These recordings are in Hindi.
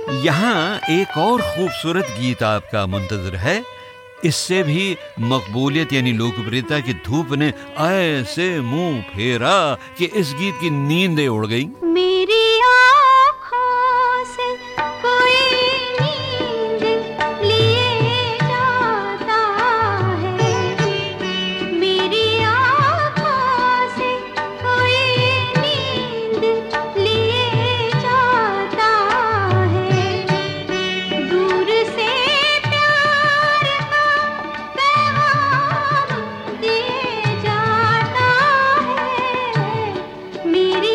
यहाँ एक और खूबसूरत गीत आपका मुंतजर है। इससे भी मकबूलियत यानी लोकप्रियता की धूप ने ऐसे मुंह फेरा कि इस गीत की नींदें उड़ गईं। मेरी आँखों से कोई नींद लिए जाता है, मेरी आँखों से कोई नींद लिए जाता है। दूर से प्यार का पैगाम दिए जाता है, मेरी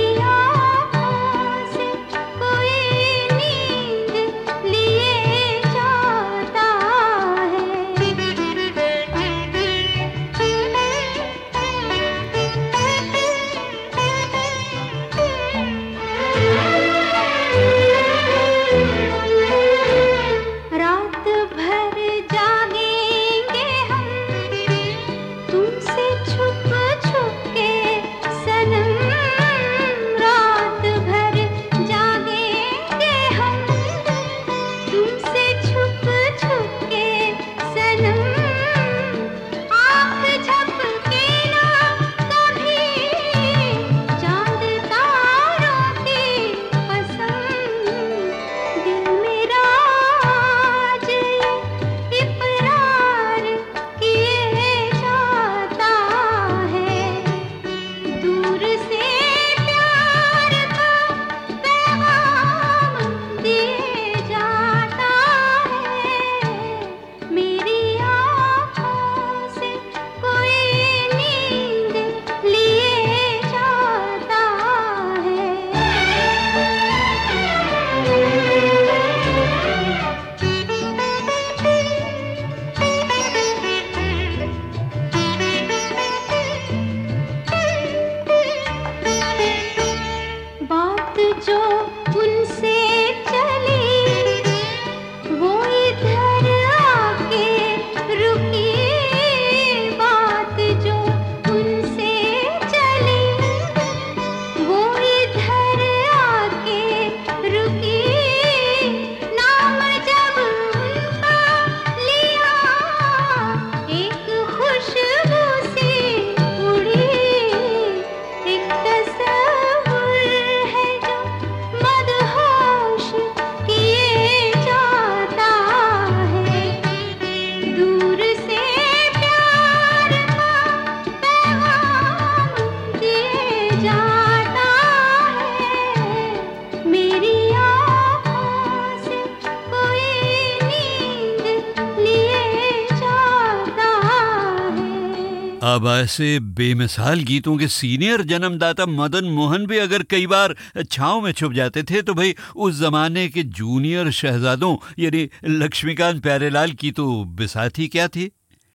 अब ऐसे बेमिसाल गीतों के सीनियर जन्मदाता मदन मोहन भी अगर कई बार छांव में छुप जाते थे तो भाई उस जमाने के जूनियर शहजादों यानी लक्ष्मीकांत प्यारेलाल की तो बिसात ही क्या थी।